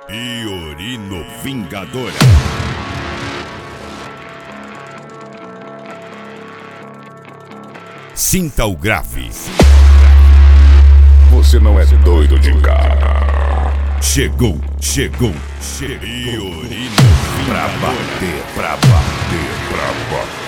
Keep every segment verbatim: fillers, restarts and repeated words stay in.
Fiorino Vingadora. Sinta o grave. Você não é doido de cara. Chegou, chegou, chegou. Fiorino Pra bater, pra bater, pra bater.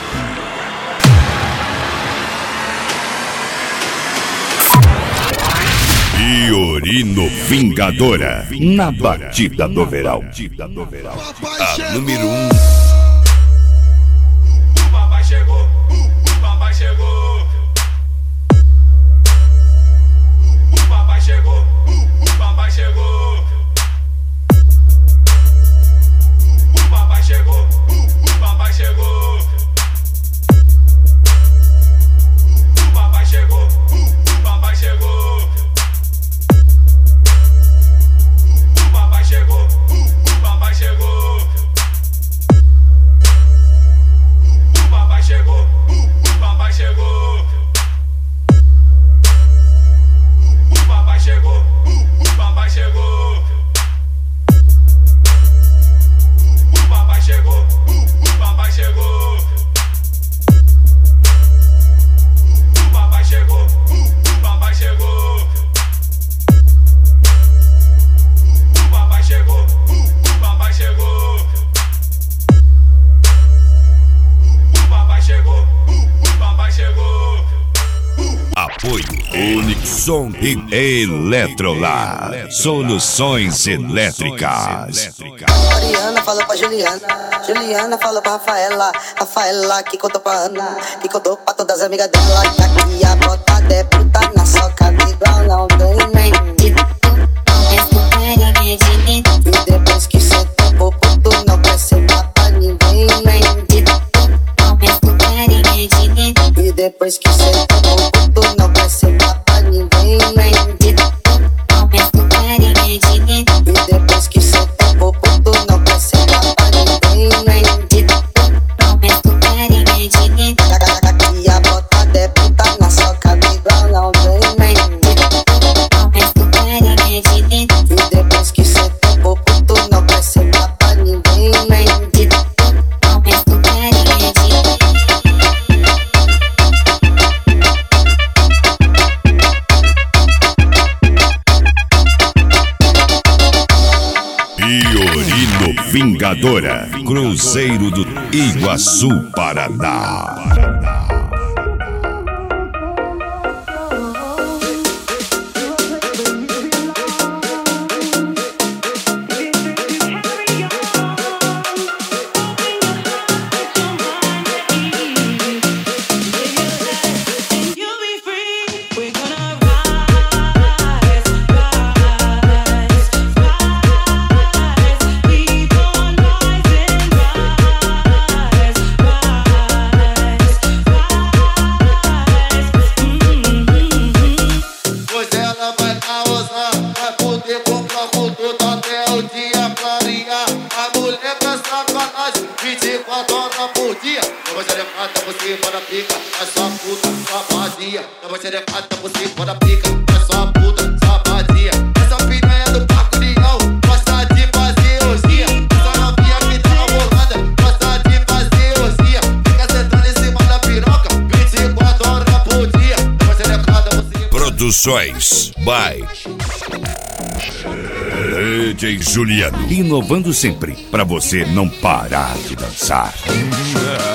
Fiorino Vingadora. Na batida do verão. A número um. O papai chegou, o papai chegou. O papai chegou, o papai chegou. O papai chegou, o papai chegou. O papai chegou, o papai chegou. O papai chegou, o papai chegou. O papai chegou, o papai chegou. O papai chegou, o papai chegou. O papai chegou, o papai chegou. O papai chegou, o papai chegou. O papai chegou, o papai chegou. O papai chegou, o papai chegou. Apoio Unixon e Eletrolar. Soluções elétricas. Mariana falou pra Juliana, Juliana falou pra Rafaela, Rafaela que contou pra Ana, que contou pra todas as amigas dela, que aqui a botada é puta na soca, igual não tem nem dito. E depois que cê topou, tu não quer ser pra ninguém nem dito. E depois que cê topou, tu não quer ser pra ninguém nem dito. E depois que cê topou, tu não quer ser pra ninguém nem dito. Aqui a botada é puta na soca, igual não tem nem dito. E depois que cê topou, tu não quer ser pra ninguém nem dito. Fiorino Vingadora. Cruzeiro do Iguaçu, Paraná. Produções by D J Juliano. Inovando sempre, pra você não parar de dançar.